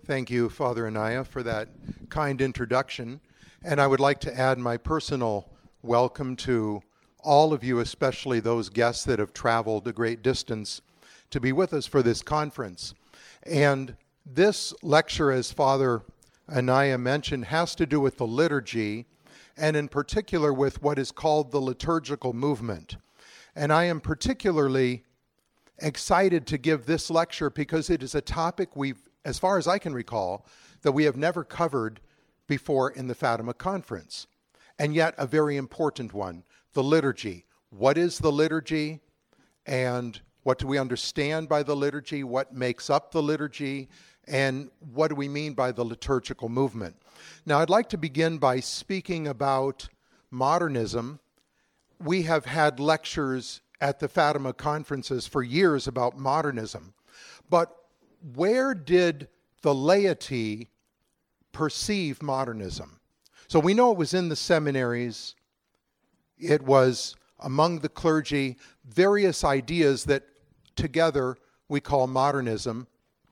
Thank you, Father Anaya, for that kind introduction. And I would like to add my personal welcome to all of you, especially those guests that have traveled a great distance to be with us for this conference. And this lecture, as Father Anaya mentioned, has to do with the liturgy, and in particular with what is called the liturgical movement. And I am particularly excited to give this lecture because it is a topic as far as I can recall, that we have never covered before in the Fatima Conference. And yet a very important one, the liturgy. What is the liturgy? And what do we understand by the liturgy? What makes up the liturgy? And what do we mean by the liturgical movement? Now, I'd like to begin by speaking about modernism. We have had lectures at the Fatima Conferences for years about modernism. But where did the laity perceive modernism? So we know it was in the seminaries. It was among the clergy, various ideas that together we call modernism.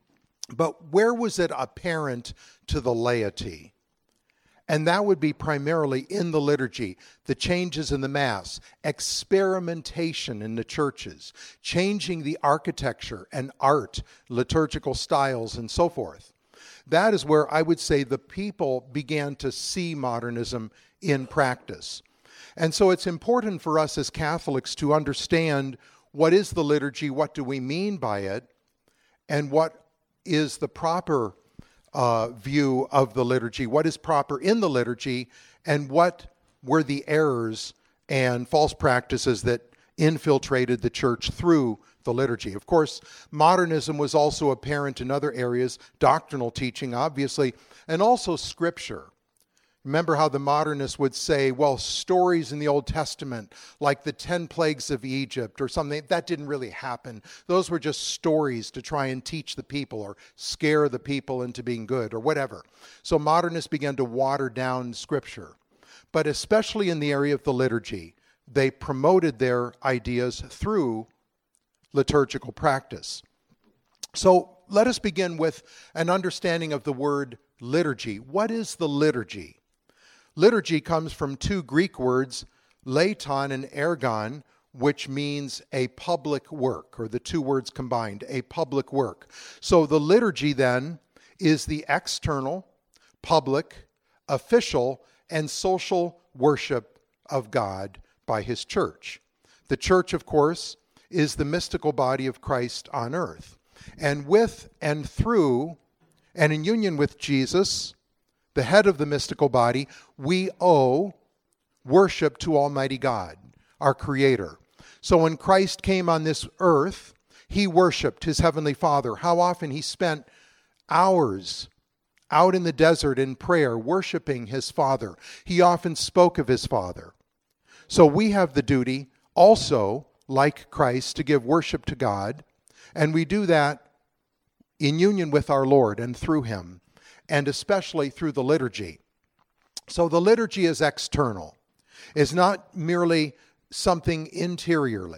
But where was it apparent to the laity? And that would be primarily in the liturgy, the changes in the Mass, experimentation in the churches, changing the architecture and art, liturgical styles, and so forth. That is where I would say the people began to see modernism in practice. And so it's important for us as Catholics to understand what is the liturgy, what do we mean by it, and what is the proper view of the liturgy, what is proper in the liturgy, and what were the errors and false practices that infiltrated the church through the liturgy. Of course, modernism was also apparent in other areas, doctrinal teaching, obviously, and also scripture. Remember how the modernists would say, well, stories in the Old Testament, like the 10 plagues of Egypt or something, that didn't really happen. Those were just stories to try and teach the people or scare the people into being good or whatever. So modernists began to water down Scripture. But especially in the area of the liturgy, they promoted their ideas through liturgical practice. So let us begin with an understanding of the word liturgy. What is the liturgy? Liturgy comes from two Greek words, leiton and ergon, which means a public work, or the two words combined, a public work. So the liturgy then is the external, public, official, and social worship of God by His church. The church, of course, is the mystical body of Christ on earth. And with and through and in union with Jesus, the head of the mystical body, we owe worship to Almighty God, our Creator. So when Christ came on this earth, He worshiped His Heavenly Father. How often He spent hours out in the desert in prayer, worshiping His Father. He often spoke of His Father. So we have the duty also, like Christ, to give worship to God, and we do that in union with our Lord and through Him, and especially through the liturgy. So the liturgy is external. It's not merely something interior.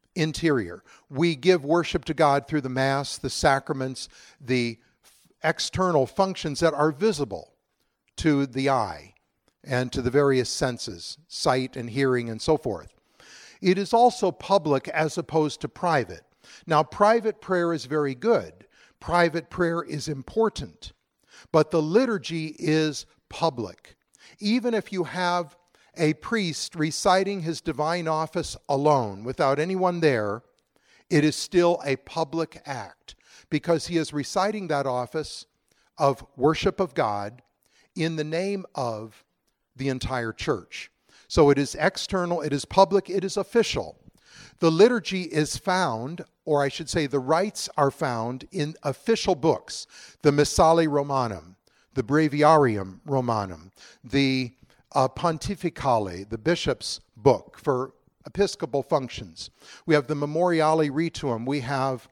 We give worship to God through the Mass, the sacraments, the external functions that are visible to the eye and to the various senses, sight and hearing and so forth. It is also public as opposed to private. Now, private prayer is very good. Private prayer is important. But the liturgy is public. Even if you have a priest reciting his divine office alone, without anyone there, it is still a public act because he is reciting that office of worship of God in the name of the entire church. So it is external, it is public, it is official. The liturgy is found, or I should say the rites are found in official books, the Missale Romanum, the Breviarium Romanum, the Pontificale, the bishop's book for episcopal functions. We have the Memoriale Rituum. We have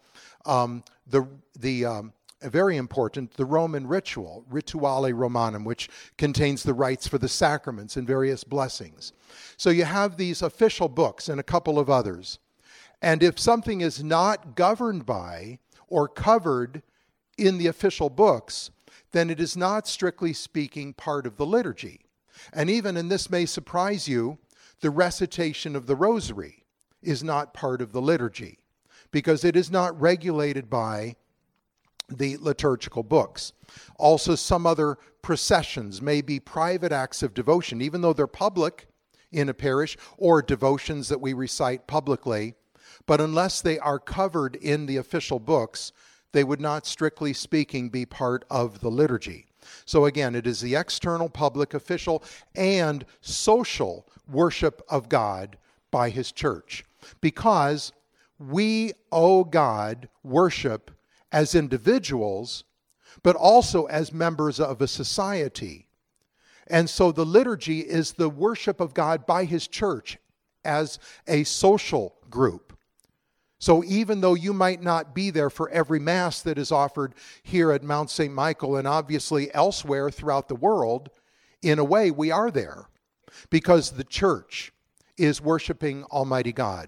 very important, the Roman ritual, Rituale Romanum, which contains the rites for the sacraments and various blessings. So you have these official books and a couple of others. And if something is not governed by or covered in the official books, then it is not, strictly speaking, part of the liturgy. And even, and this may surprise you, the recitation of the rosary is not part of the liturgy because it is not regulated by the liturgical books. Also, some other processions may be private acts of devotion, even though they're public in a parish, or devotions that we recite publicly. But unless they are covered in the official books, they would not, strictly speaking, be part of the liturgy. So again, it is the external, public, official, and social worship of God by His church. Because we owe God worship as individuals, but also as members of a society. And so the liturgy is the worship of God by His church as a social group. So even though you might not be there for every Mass that is offered here at Mount St. Michael and obviously elsewhere throughout the world, in a way we are there because the church is worshiping Almighty God.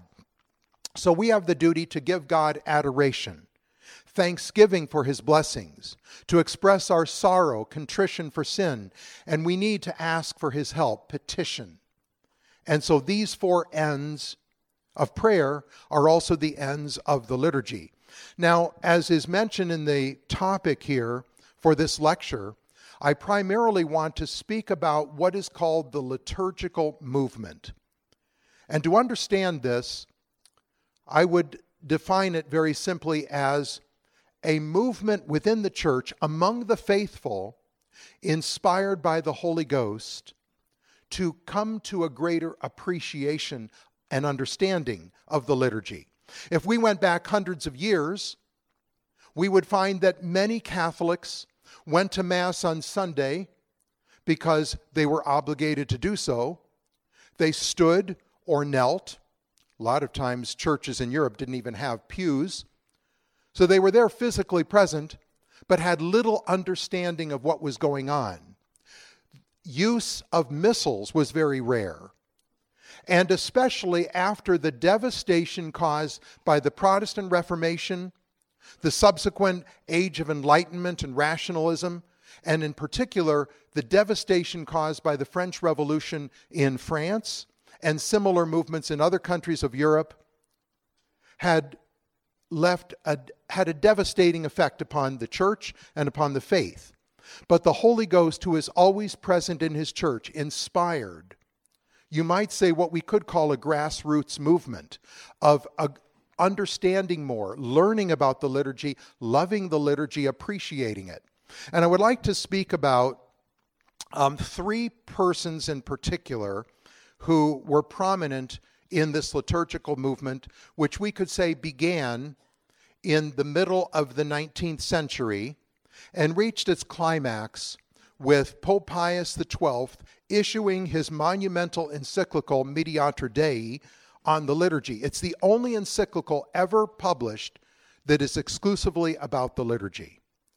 So we have the duty to give God adoration, thanksgiving for His blessings, to express our sorrow, contrition for sin, and we need to ask for His help, petition. And so these four ends of prayer are also the ends of the liturgy. Now, as is mentioned in the topic here for this lecture, I primarily want to speak about what is called the liturgical movement. And to understand this, I would define it very simply as a movement within the church among the faithful, inspired by the Holy Ghost, to come to a greater appreciation and understanding of the liturgy. If we went back hundreds of years, we would find that many Catholics went to Mass on Sunday because they were obligated to do so. They stood or knelt. A lot of times churches in Europe didn't even have pews. So they were there physically present, but had little understanding of what was going on. Use of missals was very rare. And especially after the devastation caused by the Protestant Reformation, the subsequent age of enlightenment and rationalism, and in particular, the devastation caused by the French Revolution in France and similar movements in other countries of Europe, had a devastating effect upon the church and upon the faith. But the Holy Ghost, who is always present in His church, inspired, you might say, what we could call a grassroots movement of understanding more, learning about the liturgy, loving the liturgy, appreciating it. And I would like to speak about three persons in particular who were prominent in this liturgical movement, which we could say began in the middle of the 19th century and reached its climax with Pope Pius XII issuing his monumental encyclical Mediator Dei on the liturgy. It's the only encyclical ever published that is exclusively about the liturgy.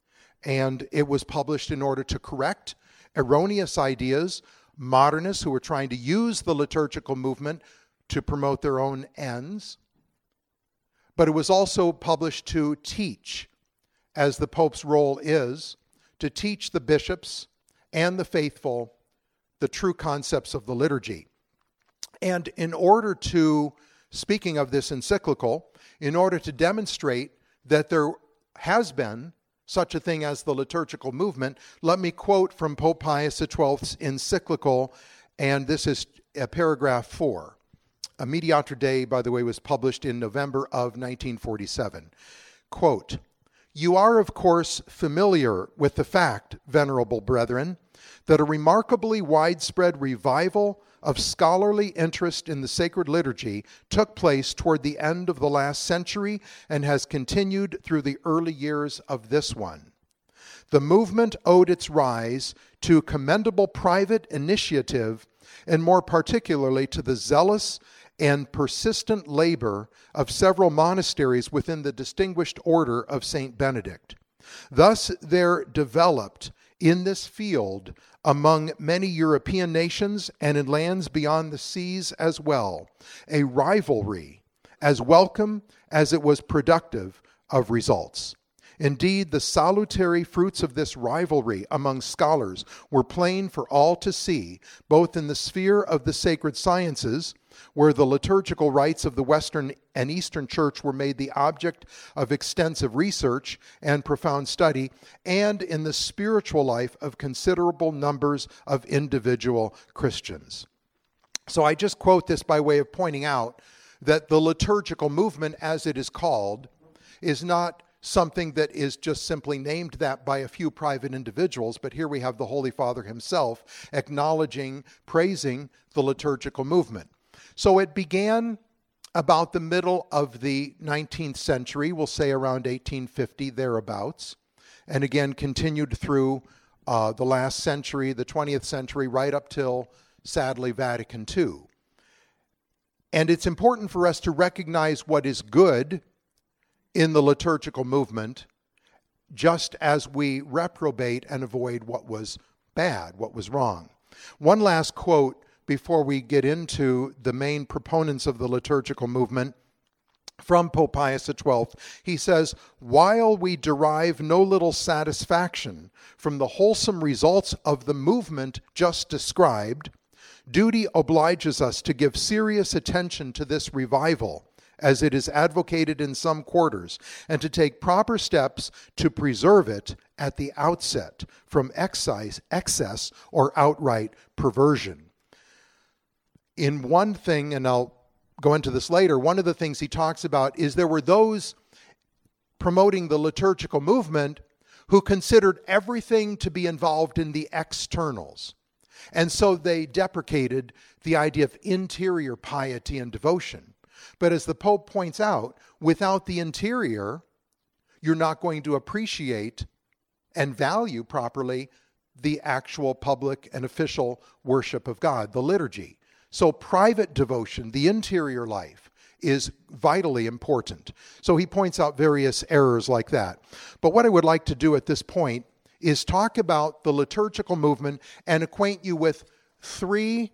And it was published in order to correct erroneous ideas, modernists who were trying to use the liturgical movement to promote their own ends. But it was also published to teach, as the Pope's role is, to teach the bishops and the faithful the true concepts of the liturgy. And in order to, speaking of this encyclical, in order to demonstrate that there has been such a thing as the liturgical movement, let me quote from Pope Pius XII's encyclical, and this is paragraph 4. A Mediator Dei, by the way, was published in November of 1947. Quote, "You are, of course, familiar with the fact, venerable brethren, that a remarkably widespread revival of scholarly interest in the sacred liturgy took place toward the end of the last century and has continued through the early years of this one. The movement owed its rise to commendable private initiative and more particularly to the zealous and persistent labor of several monasteries within the distinguished order of Saint Benedict. Thus there developed in this field among many European nations and in lands beyond the seas as well, a rivalry as welcome as it was productive of results." Indeed, the salutary fruits of this rivalry among scholars were plain for all to see, both in the sphere of the sacred sciences, where the liturgical rites of the Western and Eastern Church were made the object of extensive research and profound study, and in the spiritual life of considerable numbers of individual Christians. So I just quote this by way of pointing out that the liturgical movement, as it is called, is not something that is just simply named that by a few private individuals, but here we have the Holy Father himself acknowledging, praising the liturgical movement. So it began about the middle of the 19th century, we'll say around 1850, thereabouts, and again continued through the last century, the 20th century, right up till, sadly, Vatican II. And it's important for us to recognize what is good in the liturgical movement, just as we reprobate and avoid what was bad, what was wrong. One last quote before we get into the main proponents of the liturgical movement from Pope Pius XII. He says, "While we derive no little satisfaction from the wholesome results of the movement just described, duty obliges us to give serious attention to this revival, as it is advocated in some quarters, and to take proper steps to preserve it at the outset from excess or outright perversion." In one thing, and I'll go into this later, one of the things he talks about is there were those promoting the liturgical movement who considered everything to be involved in the externals. And so they deprecated the idea of interior piety and devotion. But as the Pope points out, without the interior, you're not going to appreciate and value properly the actual public and official worship of God, the liturgy. So private devotion, the interior life, is vitally important. So he points out various errors like that. But what I would like to do at this point is talk about the liturgical movement and acquaint you with three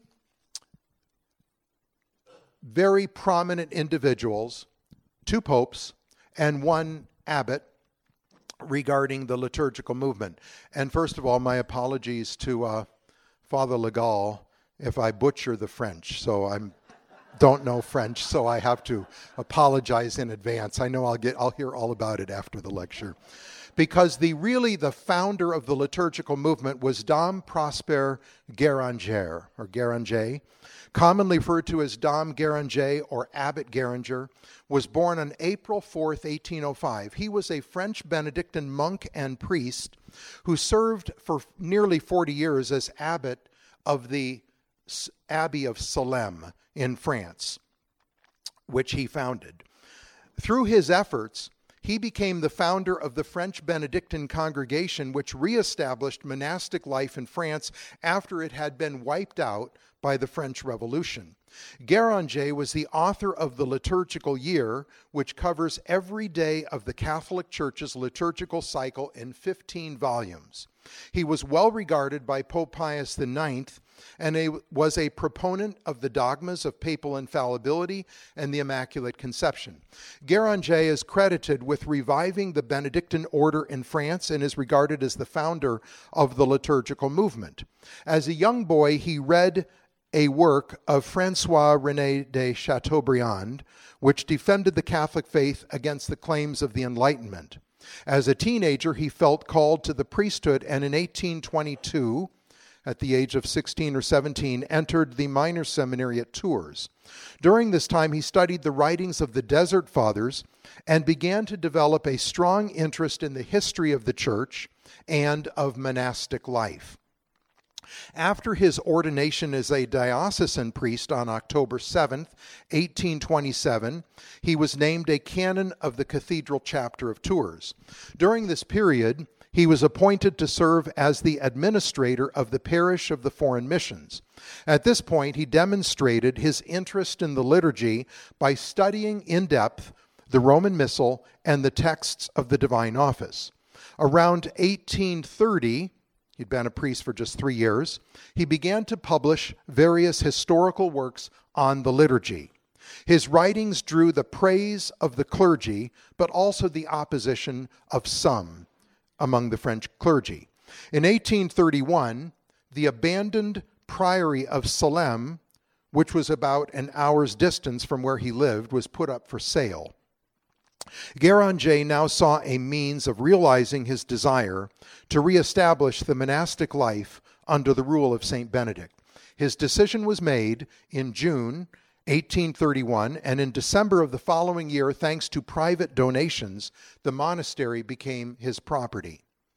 very prominent individuals, two popes and one abbot, regarding the liturgical movement. And first of all, my apologies to Father Legal if I butcher the French. So I don't know French, so I have to apologize in advance. I know I'll hear all about it after the lecture. Because the founder of the liturgical movement was Dom Prosper Guéranger, or Guéranger, commonly referred to as Dom Guéranger or Abbot Guéranger, was born on April 4th, 1805. He was a French Benedictine monk and priest who served for nearly 40 years as abbot of the Abbey of Salem in France, which he founded. Through his efforts, he became the founder of the French Benedictine congregation, which reestablished monastic life in France after it had been wiped out by the French Revolution. Guéranger was the author of the Liturgical Year, which covers every day of the Catholic Church's liturgical cycle in 15 volumes. He was well regarded by Pope Pius IX and was a proponent of the dogmas of papal infallibility and the Immaculate Conception. Guéranger is credited with reviving the Benedictine order in France and is regarded as the founder of the liturgical movement. As a young boy, he read a work of François-René de Chateaubriand, which defended the Catholic faith against the claims of the Enlightenment. As a teenager, he felt called to the priesthood and in 1822, at the age of 16 or 17, entered the minor seminary at Tours. During this time, he studied the writings of the Desert Fathers and began to develop a strong interest in the history of the Church and of monastic life. After his ordination as a diocesan priest on October 7th, 1827, he was named a canon of the Cathedral Chapter of Tours. During this period, he was appointed to serve as the administrator of the parish of the foreign missions. At this point, he demonstrated his interest in the liturgy by studying in depth the Roman Missal and the texts of the Divine Office. Around 1830, he'd been a priest for just 3 years, he began to publish various historical works on the liturgy. His writings drew the praise of the clergy, but also the opposition of some among the French clergy. In 1831, the abandoned priory of Salem, which was about an hour's distance from where he lived, was put up for sale. Guéranger now saw a means of realizing his desire to reestablish the monastic life under the rule of Saint Benedict. His decision was made in June 1831, and in December of the following year, thanks to private donations, the monastery became his property.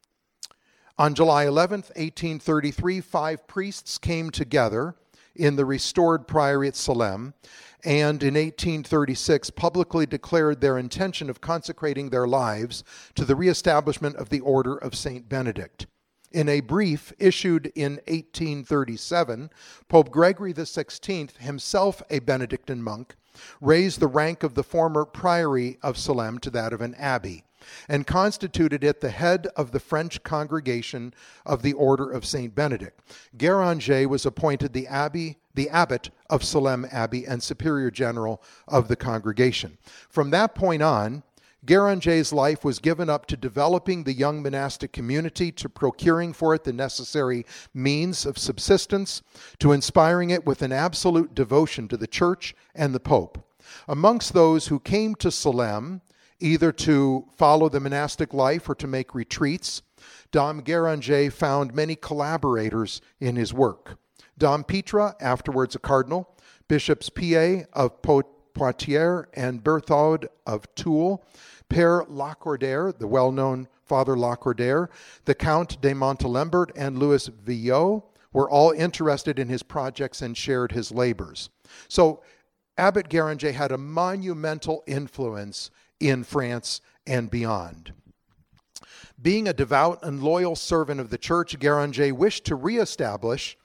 On July 11th, 1833, 5 priests came together in the restored priory at Salem, and in 1836 publicly declared their intention of consecrating their lives to the reestablishment of the Order of Saint Benedict. In a brief issued in 1837, Pope Gregory XVI, himself a Benedictine monk, raised the rank of the former priory of Salem to that of an abbey, and constituted it the head of the French congregation of the Order of Saint Benedict. Guéranger was appointed the abbot of Salem Abbey and superior general of the congregation. From that point on, Guéranger's life was given up to developing the young monastic community, to procuring for it the necessary means of subsistence, to inspiring it with an absolute devotion to the Church and the Pope. Amongst those who came to Salem, either to follow the monastic life or to make retreats, Dom Guéranger found many collaborators in his work. Dom Pitre, afterwards a cardinal, Bishops Piet of Poitiers and Berthaud of Toul, Père Lacordaire, the well-known Father Lacordaire, the Count de Montalembert, and Louis Villot were all interested in his projects and shared his labors. So Abbot Guéranger had a monumental influence in France and beyond. Being a devout and loyal servant of the Church, Guéranger wished to reestablish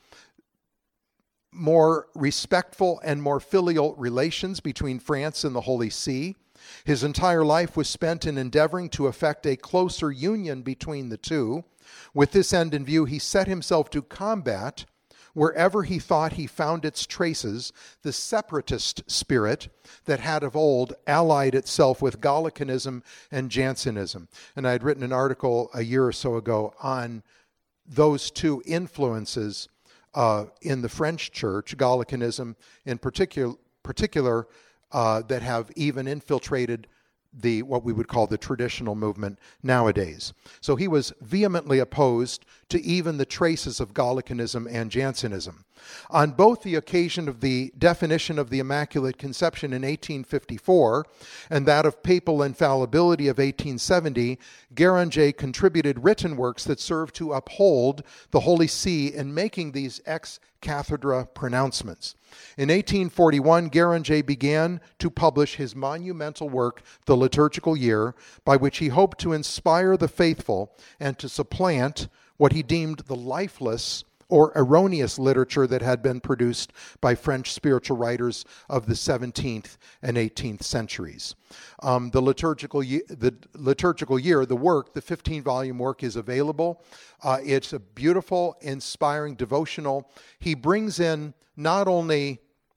more respectful and more filial relations between France and the Holy See. His entire life was spent in endeavoring to effect a closer union between the two. With this end in view, he set himself to combat, wherever he thought he found its traces, the separatist spirit that had of old allied itself with Gallicanism and Jansenism. And I had written an article a year or so ago on those two influences in the French church, Gallicanism in particular, that have even infiltrated what we would call the traditional movement nowadays. So he was vehemently opposed to even the traces of Gallicanism and Jansenism. On both the occasion of the definition of the Immaculate Conception in 1854 and that of papal infallibility of 1870, Guéranger contributed written works that served to uphold the Holy See in making these ex cathedra pronouncements. In 1841, Guéranger began to publish his monumental work, The Liturgical Year, by which he hoped to inspire the faithful and to supplant what he deemed the lifeless or erroneous literature that had been produced by French spiritual writers of the 17th and 18th centuries. The liturgical year, the work, the 15-volume work is available. It's a beautiful, inspiring devotional. He brings in not only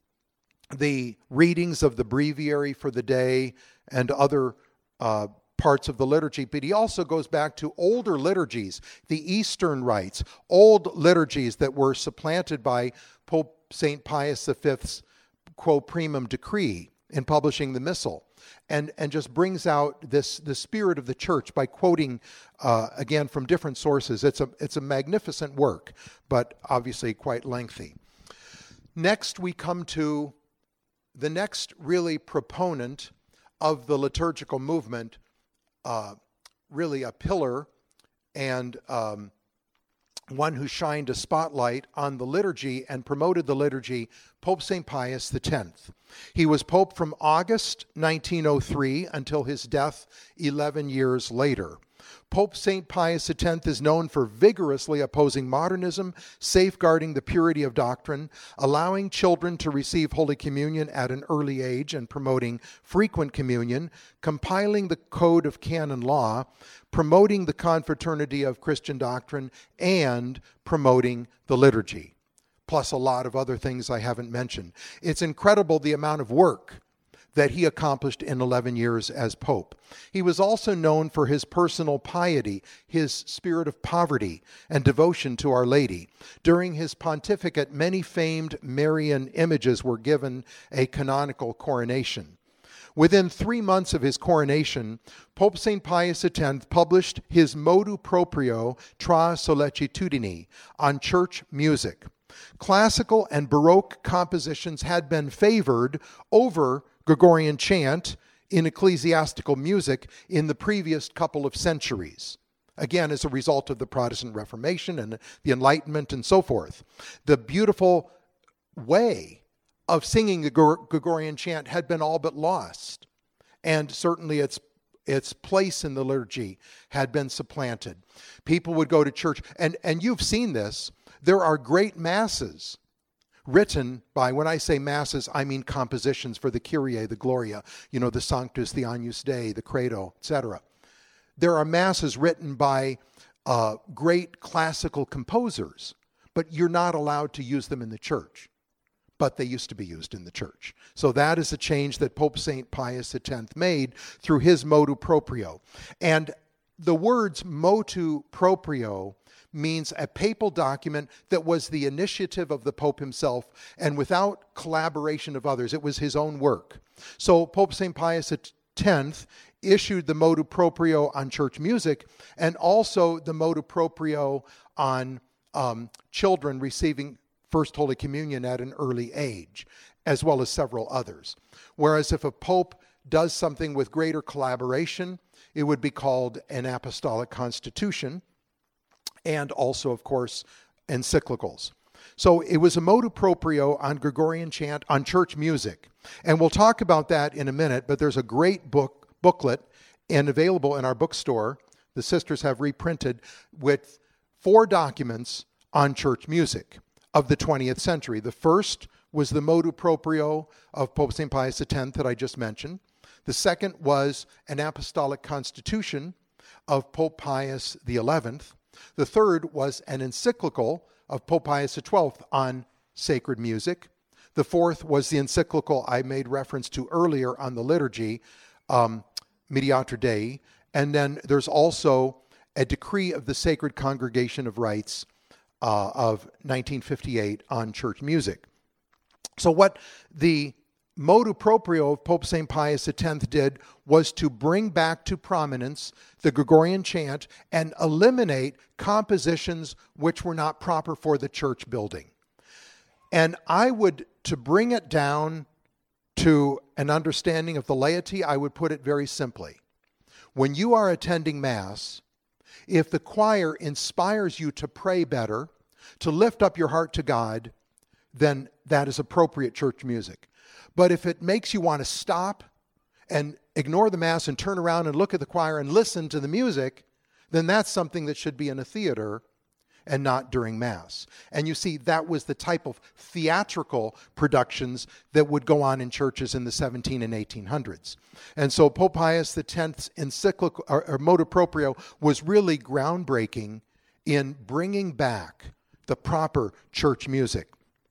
the readings of the breviary for the day and other parts of the liturgy, but he also goes back to older liturgies, the Eastern rites, old liturgies that were supplanted by Pope St. Pius V's quo primum decree in publishing the Missal, and just brings out the spirit of the church by quoting, again, from different sources. It's a magnificent work, but obviously quite lengthy. Next, we come to the next really proponent of the liturgical movement, really a pillar and one who shined a spotlight on the liturgy and promoted the liturgy, Pope St. Pius X. He was Pope from August 1903 until his death 11 years later. Pope St. Pius X is known for vigorously opposing modernism, safeguarding the purity of doctrine, allowing children to receive Holy Communion at an early age and promoting frequent communion, compiling the Code of Canon Law, promoting the confraternity of Christian doctrine, and promoting the liturgy. plus a lot of other things I haven't mentioned. It's incredible the amount of work that he accomplished in 11 years as Pope. He was also known for his personal piety, his spirit of poverty, and devotion to Our Lady. During his pontificate, many famed Marian images were given a canonical coronation. Within 3 months of his coronation, Pope St. Pius X published his Motu Proprio Tra Sollecitudini on church music. Classical and Baroque compositions had been favored over Gregorian chant in ecclesiastical music in the previous couple of centuries. Again, as a result of the Protestant Reformation and the Enlightenment and so forth. The beautiful way of singing the Gregorian chant had been all but lost. And certainly its place in the liturgy had been supplanted. People would go to church, and you've seen this. There are great masses written by, when I say masses, I mean compositions for the Kyrie, the Gloria, the Sanctus, the Agnus Dei, the Credo, etc. There are masses written by great classical composers, but you're not allowed to use them in the church. But they used to be used in the church. So that is a change that Pope St. Pius X made through his Motu Proprio. And the words Motu Proprio means a papal document that was the initiative of the Pope himself and without collaboration of others. It was his own work. So Pope St. Pius X issued the Motu Proprio on church music and also the Motu Proprio on children receiving First Holy Communion at an early age, as well as several others. Whereas if a pope does something with greater collaboration, it would be called an apostolic constitution, and also, of course, encyclicals. So it was a Motu Proprio on Gregorian chant, on church music. And we'll talk about that in a minute, but there's a great booklet and available in our bookstore. The sisters have reprinted with 4 documents on church music of the 20th century. The first was the Motu Proprio of Pope St. Pius X that I just mentioned. The second was an apostolic constitution of Pope Pius XI. The third was an encyclical of Pope Pius XII on sacred music. The fourth was the encyclical I made reference to earlier on the liturgy, Mediator Dei. And then there's also a decree of the Sacred Congregation of Rites of 1958 on church music. So what the Motu Proprio of Pope St. Pius X did was to bring back to prominence the Gregorian chant and eliminate compositions which were not proper for the church building. And to bring it down to an understanding of the laity, I would put it very simply. When you are attending Mass, if the choir inspires you to pray better, to lift up your heart to God, then that is appropriate church music. But if it makes you want to stop and ignore the Mass and turn around and look at the choir and listen to the music, then that's something that should be in a theater and not during Mass. And you see, that was the type of theatrical productions that would go on in churches in the 17 and 1800s. And so Pope Pius X's encyclical, or Motu Proprio, was really groundbreaking in bringing back the proper church music.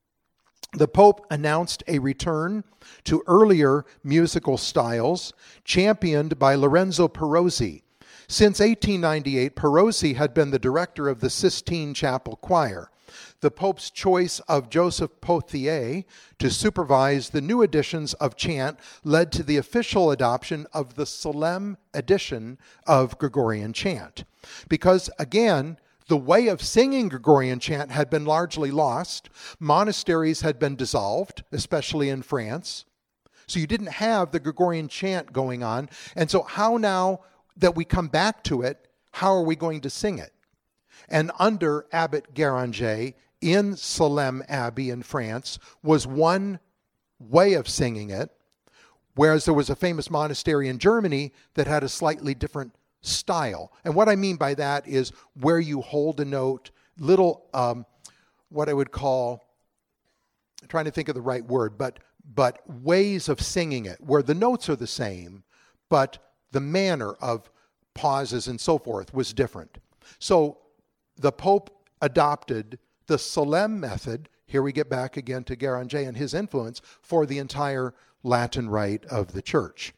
The Pope announced a return to earlier musical styles championed by Lorenzo Perosi. Since 1898, Perosi had been the director of the Sistine Chapel Choir. The Pope's choice of Joseph Pothier to supervise the new editions of chant led to the official adoption of the solemn edition of Gregorian chant. Because, again, the way of singing Gregorian chant had been largely lost. Monasteries had been dissolved, especially in France. So you didn't have the Gregorian chant going on. And so how now that we come back to it, how are we going to sing it? And under Abbot Guéranger in Salem Abbey in France was one way of singing it, whereas there was a famous monastery in Germany that had a slightly different style. And what I mean by that is where you hold a note, little, what I would call, I'm trying to think of the right word, but ways of singing it, where the notes are the same, but the manner of pauses and so forth was different. So the Pope adopted the Salem method, here we get back again to Guéranger and his influence for the entire Latin rite of the church.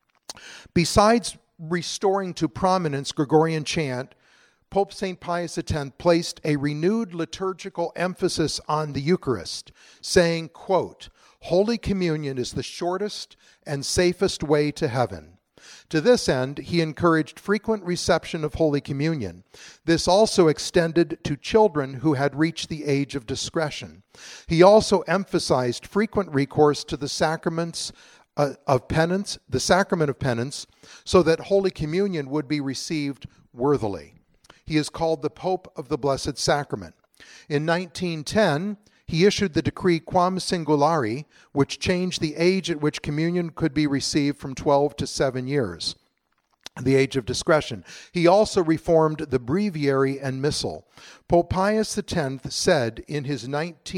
Besides restoring to prominence Gregorian chant, Pope St. Pius X placed a renewed liturgical emphasis on the Eucharist, saying, quote, "Holy Communion is the shortest and safest way to heaven." To this end, he encouraged frequent reception of Holy Communion. This also extended to children who had reached the age of discretion. He also emphasized frequent recourse to the sacraments of penance, the sacrament of penance, so that Holy Communion would be received worthily. He is called the Pope of the Blessed Sacrament. In 1910, he issued the decree Quam Singulari, which changed the age at which communion could be received from 12 to 7 years, the age of discretion. He also reformed the breviary and missal. Pope Pius X said in his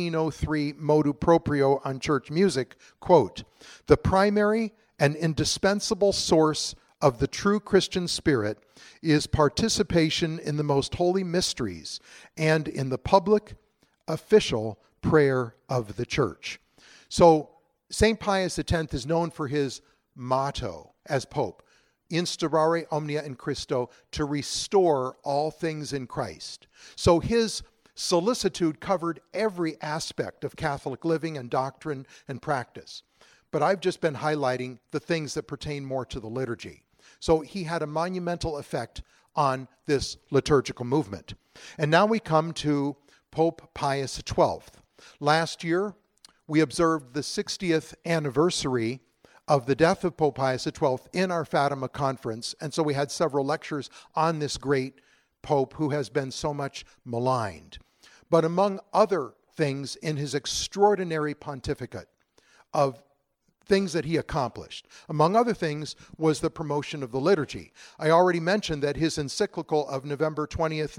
1903 motu proprio on church music, quote, "The primary and indispensable source of the true Christian spirit is participation in the most holy mysteries and in the public, official prayer of the church." So St. Pius X is known for his motto as Pope, Instaurare omnia in Christo, to restore all things in Christ. So his solicitude covered every aspect of Catholic living and doctrine and practice. But I've just been highlighting the things that pertain more to the liturgy. So he had a monumental effect on this liturgical movement. And now we come to Pope Pius XII. Last year, we observed the 60th anniversary of the death of Pope Pius XII in our Fatima conference. And so we had several lectures on this great Pope who has been so much maligned. But among other things in his extraordinary pontificate of things that he accomplished, among other things, was the promotion of the liturgy. I already mentioned that his encyclical of November 20th,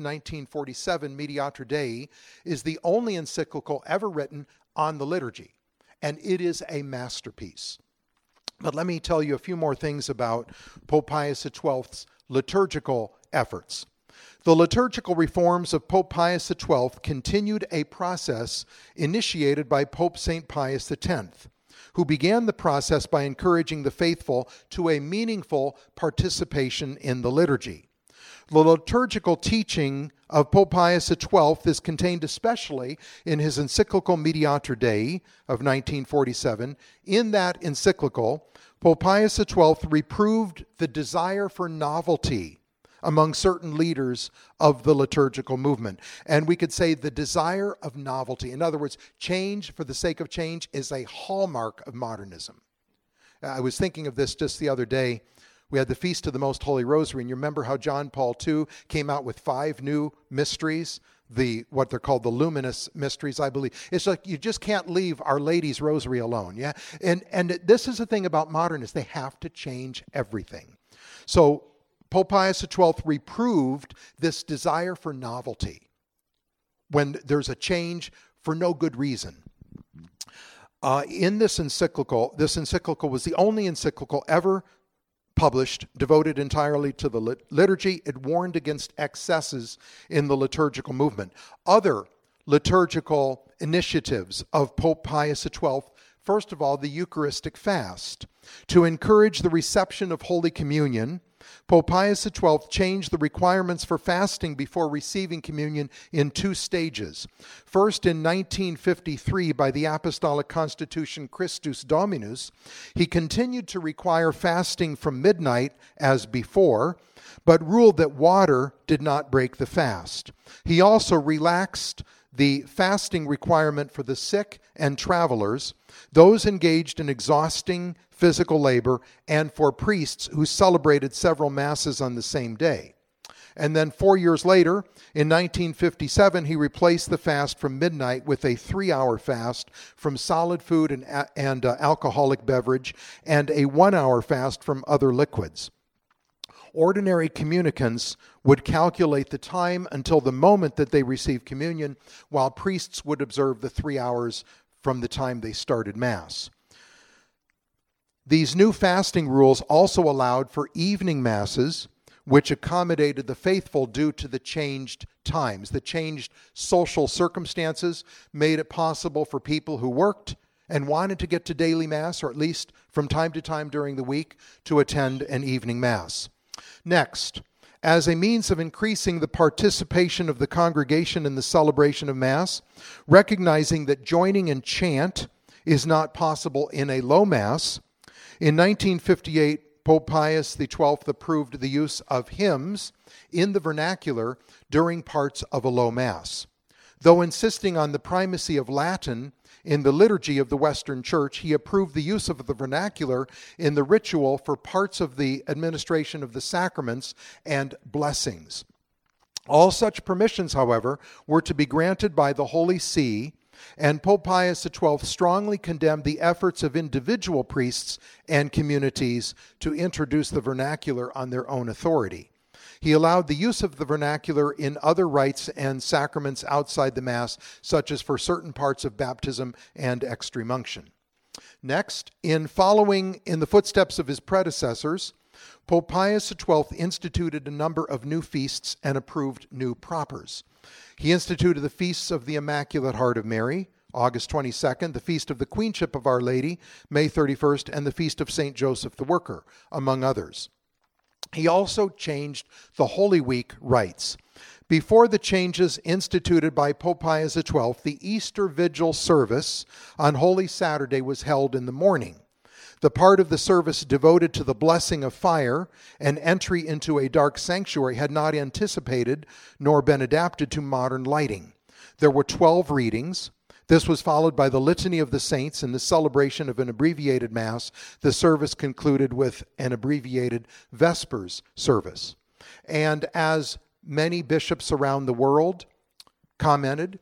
1947, Mediator Dei, is the only encyclical ever written on the liturgy, and it is a masterpiece. But let me tell you a few more things about Pope Pius XII's liturgical efforts. The liturgical reforms of Pope Pius XII continued a process initiated by Pope St. Pius X, who began the process by encouraging the faithful to a meaningful participation in the liturgy. The liturgical teaching of Pope Pius XII is contained especially in his encyclical Mediator Dei of 1947. In that encyclical, Pope Pius XII reproved the desire for novelty among certain leaders of the liturgical movement. And we could say the desire of novelty. In other words, change for the sake of change is a hallmark of modernism. I was thinking of this just the other day. We had the Feast of the Most Holy Rosary, and you remember how John Paul II came out with 5 new mysteries, what they're called the luminous mysteries, I believe. It's like you just can't leave Our Lady's Rosary alone, yeah? And this is the thing about modernists. They have to change everything. So Pope Pius XII reproved this desire for novelty when there's a change for no good reason. In this encyclical was the only encyclical ever published devoted entirely to the liturgy. It warned against excesses in the liturgical movement. Other liturgical initiatives of Pope Pius XII, first of all, the Eucharistic fast. To encourage the reception of Holy Communion, Pope Pius XII changed the requirements for fasting before receiving communion in 2 stages. First, in 1953, by the Apostolic Constitution Christus Dominus, he continued to require fasting from midnight as before, but ruled that water did not break the fast. He also relaxed the fasting requirement for the sick and travelers, those engaged in exhausting physical labor, and for priests who celebrated several masses on the same day. And then 4 years later, in 1957, he replaced the fast from midnight with a 3-hour fast from solid food and alcoholic beverage, and a 1-hour fast from other liquids. Ordinary communicants would calculate the time until the moment that they received communion, while priests would observe the 3 hours from the time they started Mass. These new fasting rules also allowed for evening masses which accommodated the faithful due to the changed times. The changed social circumstances made it possible for people who worked and wanted to get to daily Mass, or at least from time to time during the week, to attend an evening Mass. Next, as a means of increasing the participation of the congregation in the celebration of Mass, recognizing that joining in chant is not possible in a low Mass, in 1958, Pope Pius XII approved the use of hymns in the vernacular during parts of a low Mass. Though insisting on the primacy of Latin in the liturgy of the Western Church, he approved the use of the vernacular in the ritual for parts of the administration of the sacraments and blessings. All such permissions, however, were to be granted by the Holy See, and Pope Pius XII strongly condemned the efforts of individual priests and communities to introduce the vernacular on their own authority. He allowed the use of the vernacular in other rites and sacraments outside the Mass, such as for certain parts of baptism and extreme unction. Next, in following in the footsteps of his predecessors, Pope Pius XII instituted a number of new feasts and approved new propers. He instituted the feasts of the Immaculate Heart of Mary, August 22nd, the Feast of the Queenship of Our Lady, May 31st, and the Feast of St. Joseph the Worker, among others. He also changed the Holy Week rites. Before the changes instituted by Pope Pius XII, the Easter Vigil service on Holy Saturday was held in the morning. The part of the service devoted to the blessing of fire and entry into a dark sanctuary had not anticipated nor been adapted to modern lighting. There were 12 readings. This was followed by the Litany of the Saints and the celebration of an abbreviated Mass. The service concluded with an abbreviated Vespers service. And as many bishops around the world commented,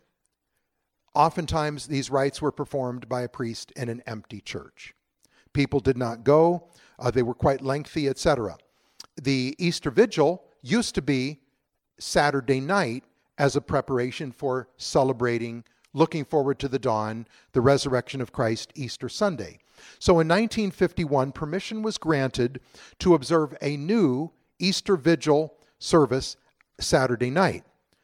oftentimes these rites were performed by a priest in an empty church. People did not go. They were quite lengthy, etc. The Easter Vigil used to be Saturday night as a preparation for celebrating, looking forward to the dawn, the resurrection of Christ, Easter Sunday. So in 1951, permission was granted to observe a new Easter Vigil service Saturday night.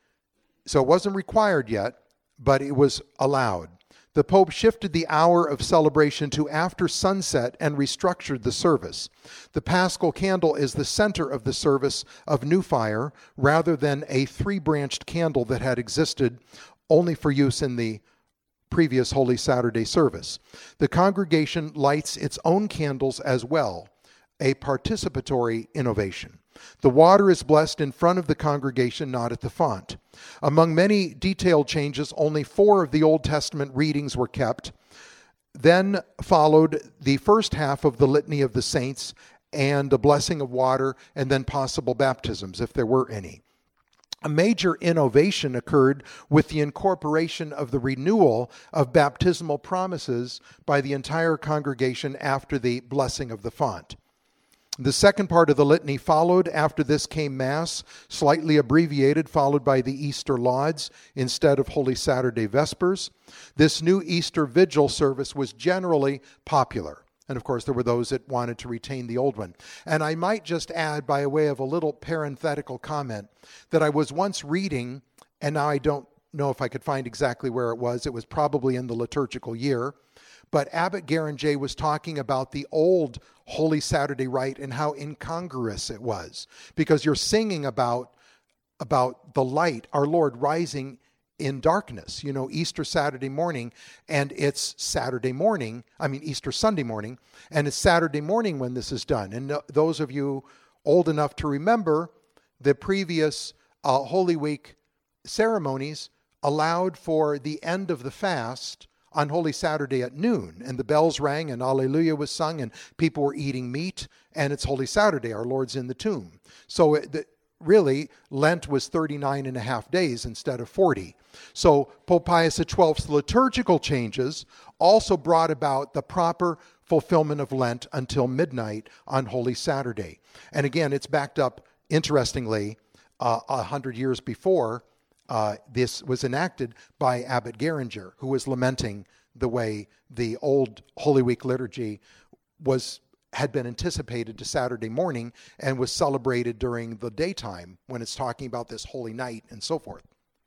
So it wasn't required yet, but it was allowed. The Pope shifted the hour of celebration to after sunset and restructured the service. The Paschal candle is the center of the service of New Fire, rather than a three-branched candle that had existed only for use in the previous Holy Saturday service. The congregation lights its own candles as well, a participatory innovation. The water is blessed in front of the congregation, not at the font. Among many detailed changes, only 4 of the Old Testament readings were kept. Then followed the first half of the Litany of the Saints and the blessing of water, and then possible baptisms, if there were any. A major innovation occurred with the incorporation of the renewal of baptismal promises by the entire congregation after the blessing of the font. The second part of the litany followed. After this came Mass, slightly abbreviated, followed by the Easter Lauds instead of Holy Saturday Vespers. This new Easter Vigil service was generally popular. And of course, there were those that wanted to retain the old one. And I might just add, by way of a little parenthetical comment, that I was once reading, and now I don't know if I could find exactly where it was. It was probably in the liturgical year. But Abbot Guéranger was talking about the old Holy Saturday rite and how incongruous it was, because you're singing about the light, our Lord rising in darkness, Easter Saturday morning, and it's Easter Sunday morning, and it's Saturday morning when this is done. And those of you old enough to remember, the previous Holy Week ceremonies allowed for the end of the fast on Holy Saturday at noon, and the bells rang and Alleluia was sung and people were eating meat, and it's Holy Saturday, our Lord's in the tomb. So really, Lent was 39 and a half days instead of 40. So Pope Pius XII's liturgical changes also brought about the proper fulfillment of Lent until midnight on Holy Saturday. And again, it's backed up, interestingly, 100 years before this was enacted by Abbot Guéranger, who was lamenting the way the old Holy Week liturgy had been anticipated to Saturday morning and was celebrated during the daytime when it's talking about this holy night and so forth.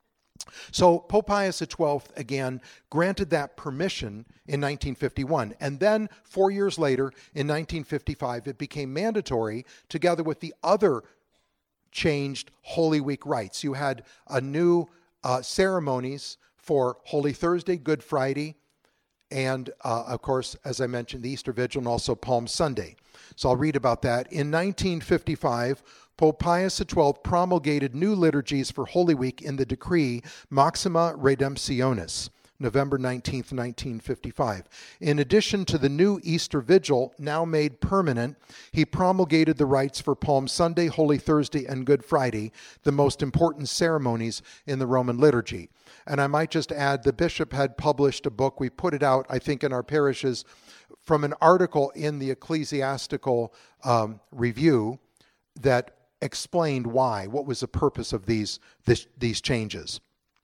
So Pope Pius XII, again, granted that permission in 1951. And then 4 years later, in 1955, it became mandatory together with the other changed Holy Week rites. You had a new ceremonies for Holy Thursday, Good Friday, and, of course, as I mentioned, the Easter Vigil and also Palm Sunday. So I'll read about that. In 1955, Pope Pius XII promulgated new liturgies for Holy Week in the decree Maxima Redemptionis, November 19th, 1955. In addition to the new Easter Vigil, now made permanent, he promulgated the rites for Palm Sunday, Holy Thursday, and Good Friday, the most important ceremonies in the Roman liturgy. And I might just add, the bishop had published a book. We put it out, I think, in our parishes from an article in the Ecclesiastical Review that explained why, what was the purpose of these changes.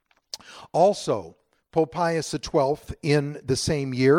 Also, Pope Pius XII, in the same year,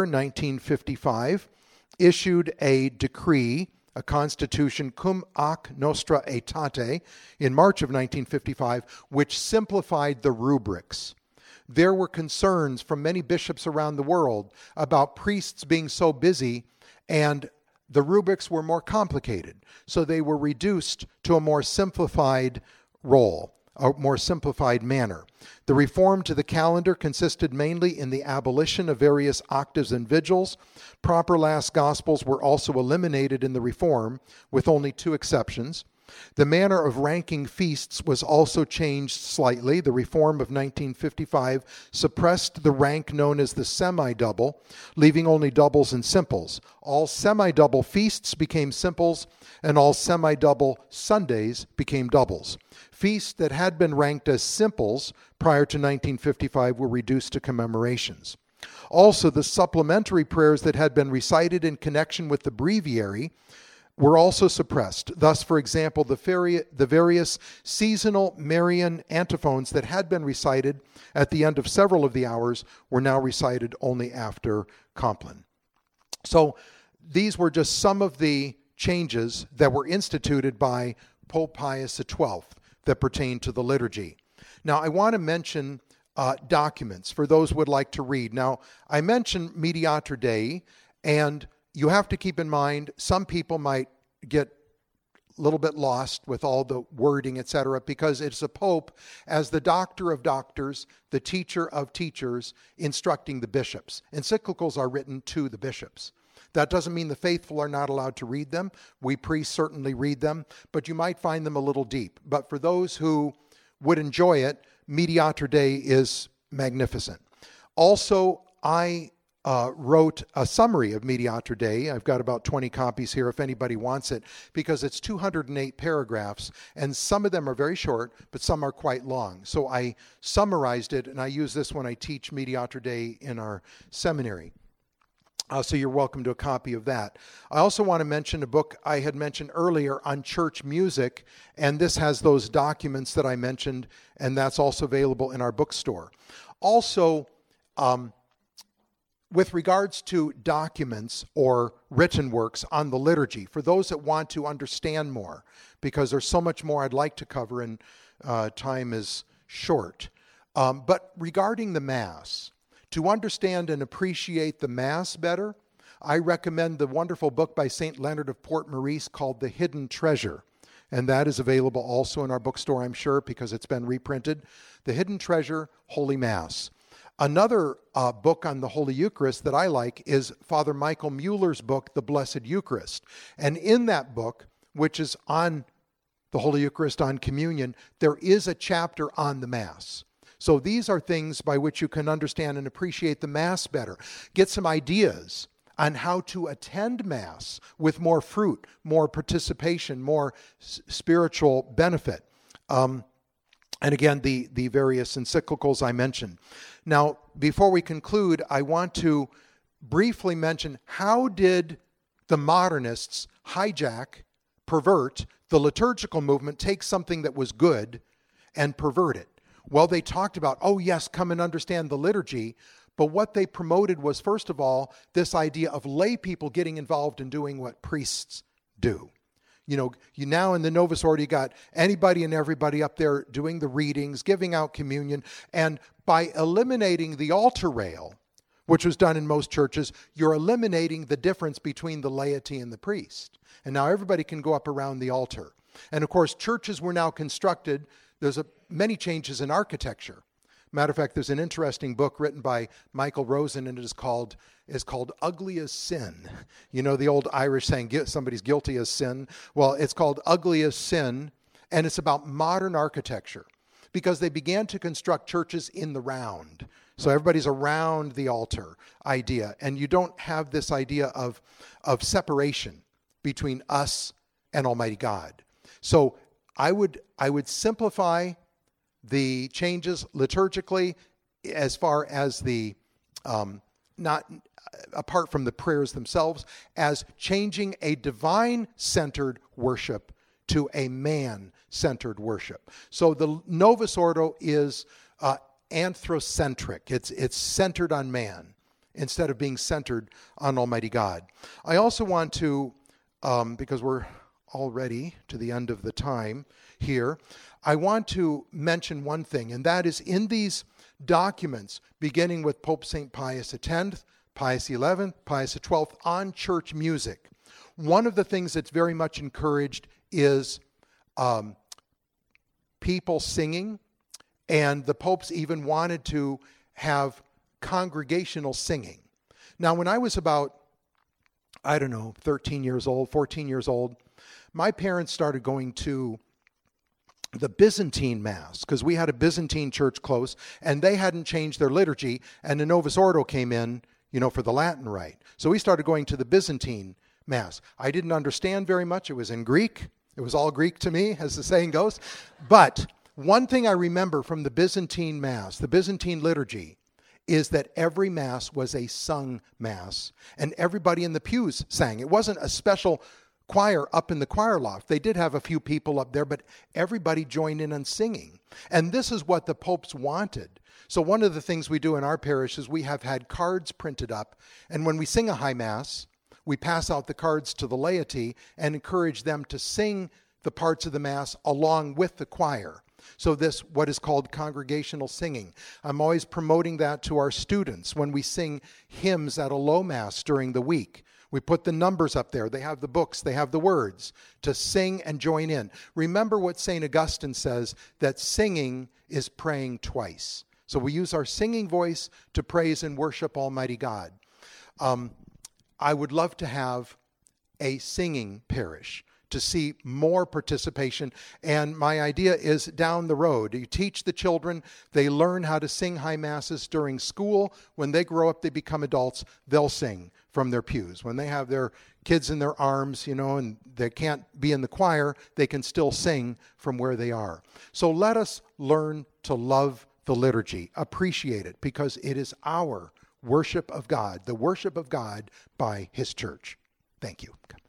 1955, issued a decree, a constitution, Cum ac Nostra Aetate, in March of 1955, which simplified the rubrics. There were concerns from many bishops around the world about priests being so busy, and the rubrics were more complicated. So they were reduced to a more simplified role, a more simplified manner. The reform to the calendar consisted mainly in the abolition of various octaves and vigils. Proper last gospels were also eliminated in the reform, with only 2 exceptions. The manner of ranking feasts was also changed slightly. The reform of 1955 suppressed the rank known as the semi-double, leaving only doubles and simples. All semi-double feasts became simples, and all semi-double Sundays became doubles. Feasts that had been ranked as simples prior to 1955 were reduced to commemorations. Also, the supplementary prayers that had been recited in connection with the breviary were also suppressed. Thus, for example, the various seasonal Marian antiphons that had been recited at the end of several of the hours were now recited only after Compline. So these were just some of the changes that were instituted by Pope Pius XII that pertain to the liturgy. Now, I want to mention documents for those who would like to read. Now, I mentioned Mediator Dei, and you have to keep in mind, some people might get a little bit lost with all the wording, etc., because it's a pope as the doctor of doctors, the teacher of teachers, instructing the bishops. Encyclicals are written to the bishops. That doesn't mean the faithful are not allowed to read them. We priests certainly read them, but you might find them a little deep. But for those who would enjoy it, Mediator Dei is magnificent. Also, I wrote a summary of Mediator Dei. I've got about 20 copies here if anybody wants it, because it's 208 paragraphs, and some of them are very short, but some are quite long. So I summarized it, and I use this when I teach Mediator Dei in our seminary. So you're welcome to a copy of that. I also want to mention a book I had mentioned earlier on church music, and this has those documents that I mentioned, and that's also available in our bookstore. Also, with regards to documents or written works on the liturgy, for those that want to understand more, because there's so much more I'd like to cover and time is short. But regarding the Mass, to understand and appreciate the Mass better, I recommend the wonderful book by St. Leonard of Port Maurice called The Hidden Treasure. And that is available also in our bookstore, I'm sure, because it's been reprinted. The Hidden Treasure, Holy Mass. Another book on the Holy Eucharist that I like is Father Michael Mueller's book, The Blessed Eucharist. And in that book, which is on the Holy Eucharist, on communion, there is a chapter on the Mass. So these are things by which you can understand and appreciate the Mass better. Get some ideas on how to attend Mass with more fruit, more participation, more spiritual benefit. And again, the various encyclicals I mentioned. Now, before we conclude, I want to briefly mention, how did the modernists hijack, pervert the liturgical movement, take something that was good and pervert it? Well, they talked about, oh yes, come and understand the liturgy, But what they promoted was, first of all, this idea of lay people getting involved in doing what priests do. You now in the Novus Ordo, you got anybody and everybody up there doing the readings, giving out communion. And by eliminating the altar rail, which was done in most churches, you're eliminating the difference between the laity and the priest. And now everybody can go up around the altar. And of course, churches were now constructed. There's many changes in architecture. Matter of fact, there's an interesting book written by Michael Rosen, and it is called Ugly as Sin. You know the old Irish saying, somebody's guilty as sin? Well, it's called Ugly as Sin, and it's about modern architecture, because they began to construct churches in the round. So everybody's around the altar idea, and you don't have this idea of separation between us and Almighty God. So I would simplify the changes liturgically as far as the, not apart from the prayers themselves, as changing a divine-centered worship to a man-centered worship. So the Novus Ordo is anthrocentric. It's centered on man instead of being centered on Almighty God. I also want to, because we're already to the end of the time here, I want to mention one thing, and that is in these documents, beginning with Pope St. Pius X, Pius XI, Pius XII, on church music, one of the things that's very much encouraged is people singing, and the popes even wanted to have congregational singing. Now, when I was about, 13 years old, 14 years old, my parents started going to the Byzantine Mass, because we had a Byzantine church close, and they hadn't changed their liturgy, and the Novus Ordo came in, for the Latin rite. So we started going to the Byzantine Mass. I didn't understand very much. It was in Greek. It was all Greek to me, as the saying goes. But one thing I remember from the Byzantine Mass, the Byzantine liturgy, is that every Mass was a sung Mass, and everybody in the pews sang. It wasn't a special choir up in the choir loft. They did have a few people up there, but everybody joined in on singing. And this is what the popes wanted. So one of the things we do in our parish is we have had cards printed up, and when we sing a high Mass, we pass out the cards to the laity and encourage them to sing the parts of the Mass along with the choir. So this, what is called congregational singing. I'm always promoting that to our students when we sing hymns at a low Mass during the week. We put the numbers up there. They have the books. They have the words to sing and join in. Remember what St. Augustine says, that singing is praying twice. So we use our singing voice to praise and worship Almighty God. I would love to have a singing parish to see more participation. And my idea is down the road. You teach the children, they learn how to sing high masses during school. When they grow up, they become adults, they'll sing from their pews. When they have their kids in their arms, and they can't be in the choir, they can still sing from where they are. So let us learn to love the liturgy, appreciate it, because it is our worship of God, the worship of God by His church. Thank you.